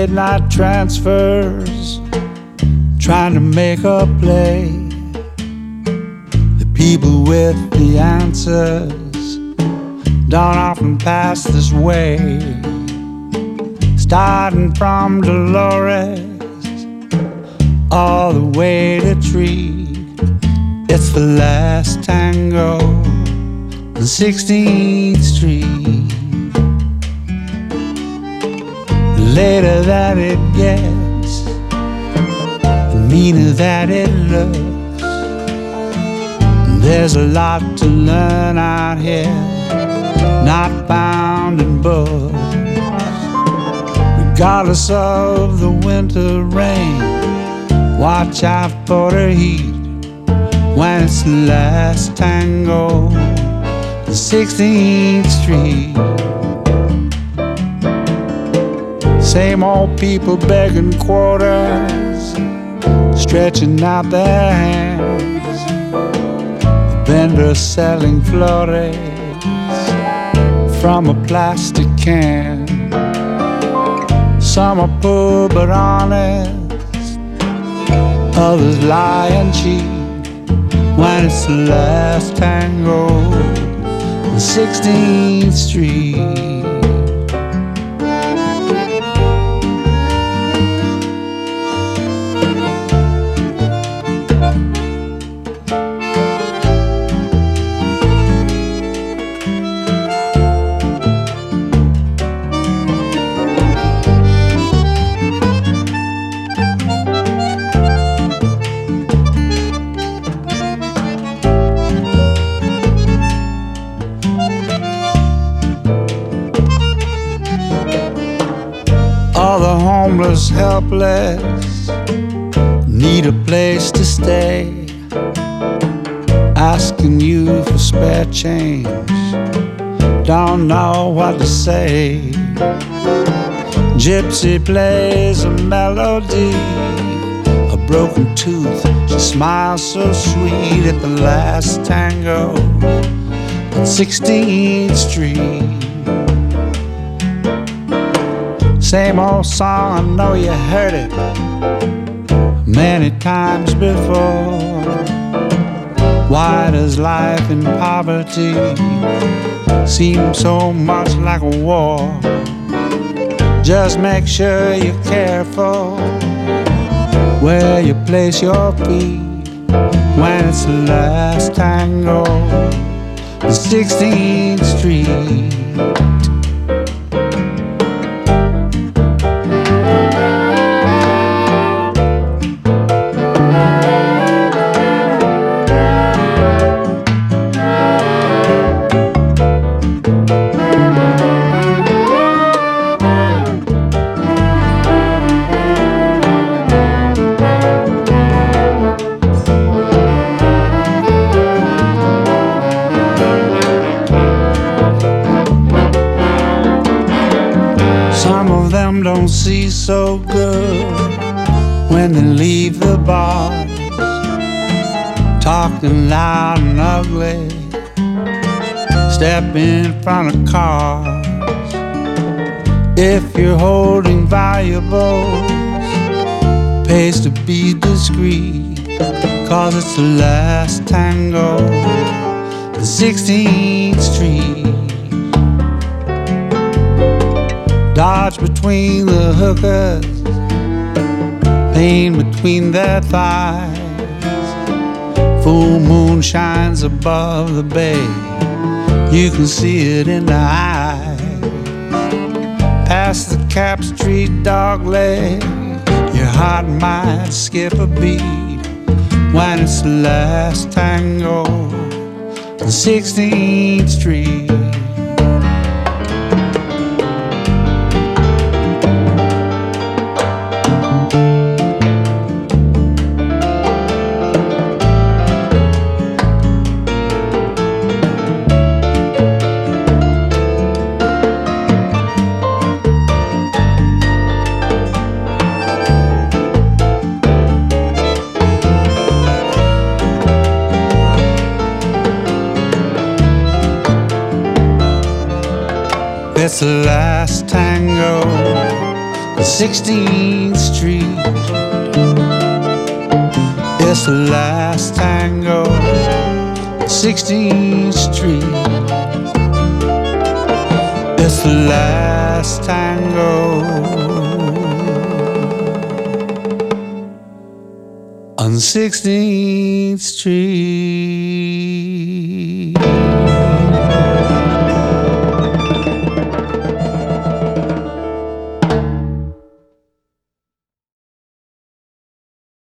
midnight transfers, trying to make a play. The people with the answers don't often pass this way. Starting from Dolores all the way to Tree, it's the last tango on 16th Street. The later that it gets, the meaner that it looks. There's a lot to learn out here, not bound in books. Regardless of the winter rain, watch out for the heat when it's the last tango on 16th Street. Same old people begging quarters, stretching out their hands. Vendors selling flores from a plastic can. Some are poor but honest, others lie and cheat when it's the last tango on 16th Street. All the homeless, helpless, need a place to stay, asking you for spare change, don't know what to say. Gypsy plays a melody, a broken tooth, she smiles so sweet at the last tango on 16th Street. Same old song, I know you heard it many times before. Why does life in poverty seem so much like a war? Just make sure you're careful where you place your feet when it's the last tango on 16th Street. Some of them don't see so good when they leave the bars, talking loud and ugly, step in front of cars. If you're holding valuables, pays to be discreet, 'cause it's the last tango on 16th Street. Dodge between the hookers, pain between their thighs. Full moon shines above the bay, you can see it in the eyes. Past the Cap Street dog leg, your heart might skip a beat when it's the last tango on 16th Street. It's the last tango, the 16th Street. It's the last tango, 16th Street. It's the last tango on 16th Street.